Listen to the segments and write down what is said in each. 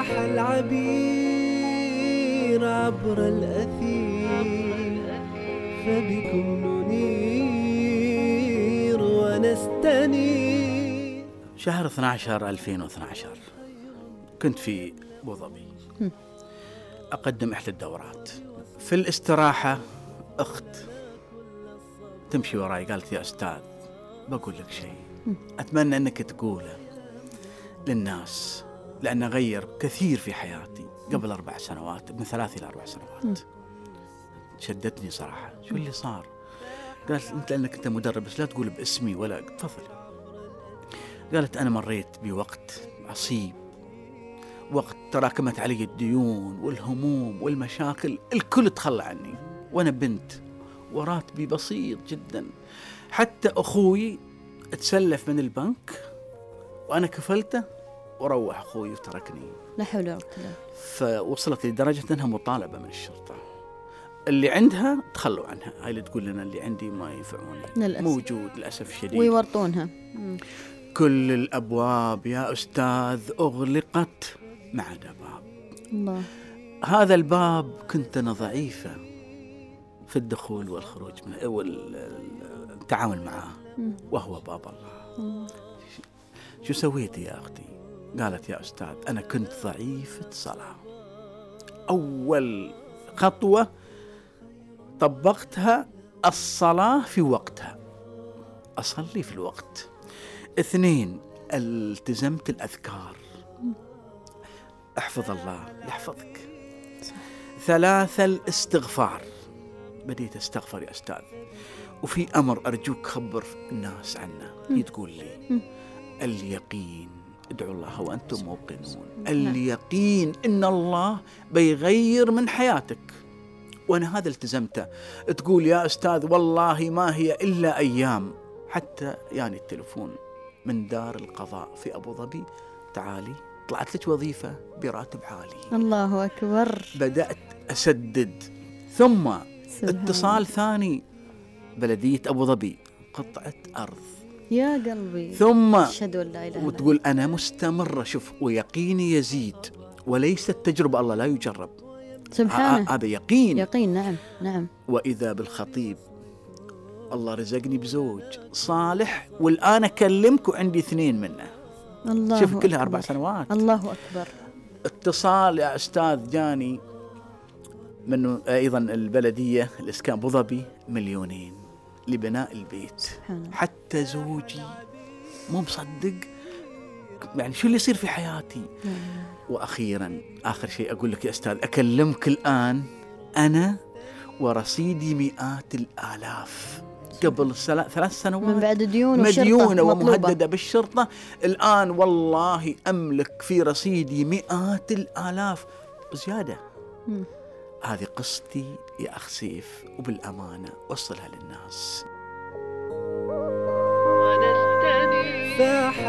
فاح العبير عبر الأثير، فبكم ننير ونستنير. شهر 12 2012 كنت في أبو ظبي أقدم إحدى الدورات. في الاستراحة أخت تمشي وراي قالت يا أستاذ بقول لك شيء أتمنى أنك تقوله للناس، لأن غير كثير في حياتي قبل 4 سنوات، من 3 إلى 4 سنوات. شدتني صراحة. شو اللي صار؟ قالت أنت لأنك أنت مدرب بس لا تقول باسمي ولا تفضل. قالت أنا مريت بوقت عصيب، وقت تراكمت علي الديون والهموم والمشاكل، الكل تخلى عني وأنا بنت وراتبي بسيط جدا، حتى أخوي تسلف من البنك وأنا كفلته وروح أخوي وتركني. لا حول ولا قوة. فوصلت لدرجة أنها مطالبة من الشرطة، اللي عندها تخلوا عنها، هاي اللي تقول لنا اللي عندي ما ينفعوني للأسف. موجود للأسف الشديد، ويورطونها. كل الأبواب يا أستاذ أغلقت ما عدا باب. الله. هذا الباب كنت أنا ضعيفة في الدخول والخروج والتعامل معه، وهو باب الله. شو سويتي يا أختي؟ قالت يا أستاذ أنا كنت ضعيفة صلاة. أول خطوة طبقتها الصلاة في وقتها، أصلي في الوقت. 2 التزمت الأذكار، احفظ الله يحفظك. 3 الاستغفار، بديت استغفر يا أستاذ. وفي أمر أرجوك خبر الناس عنه. هي تقول لي اليقين، ادعوا الله وأنتم موقنون، اليقين إن الله بيغير من حياتك، وأنا هذا التزمته. تقول يا أستاذ والله ما هي إلا أيام، حتى يعني التلفون من دار القضاء في أبو ظبي، تعالي طلعت لك وظيفة براتب عالي. الله أكبر. بدأت أسدد. ثم اتصال ثاني، بلدية أبو ظبي قطعة أرض يا قلبي. ثم أشهد أن لا إله إلا الله. وتقول أنا مستمرة. شوف، ويقيني يزيد، وليست تجربة، الله لا يجرب، سبحانه. هذا يقين. يقين. نعم نعم. وإذا بالخطيب الله رزقني بزوج صالح، والآن أكلمك وعندي 2 منه. الله شوف كلها أكبر. 4 سنوات. الله أكبر. اتصال يا أستاذ جاني من أيضا البلدية الإسكان أبو ظبي 2,000,000 لبناء البيت. حتى زوجي مو مصدق يعني شو اللي يصير في حياتي. وأخيرا آخر شيء أقول لك يا أستاذ، أكلمك الآن أنا ورصيدي 100 الآلاف. قبل 3 سنوات من بعد ديون مديونة ومهددة بالشرطة، الآن والله أملك في رصيدي 100 الآلاف وزيادة. هذه قصتي يا أخ سيف، وبالأمانة وصلها للناس. فاح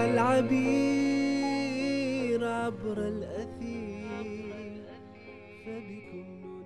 العبير عبر الأثير، فبكم